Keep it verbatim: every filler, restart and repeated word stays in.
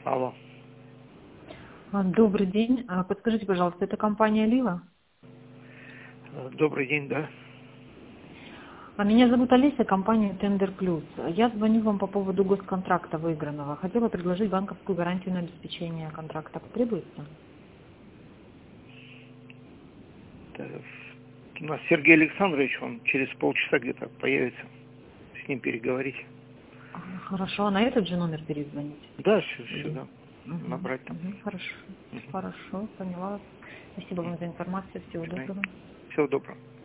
Алло. А, Добрый день. А, Подскажите, пожалуйста, это компания Лива? Э, Добрый день, да. А меня зовут Олеся, компания Тендер Плюс. Я звоню вам по поводу госконтракта выигранного. Хотела предложить банковскую гарантию на обеспечение контракта. Потребуется? Это У нас Сергей Александрович, он через полчаса где-то появится. С ним переговорить. А, Хорошо, а на этот же номер перезвонить? Да, сю- Или? сюда. Мгм, Набрать там. мгм, Хорошо, Мгм. хорошо, поняла. Спасибо вам за информацию, всего До свидания. доброго. Всего доброго.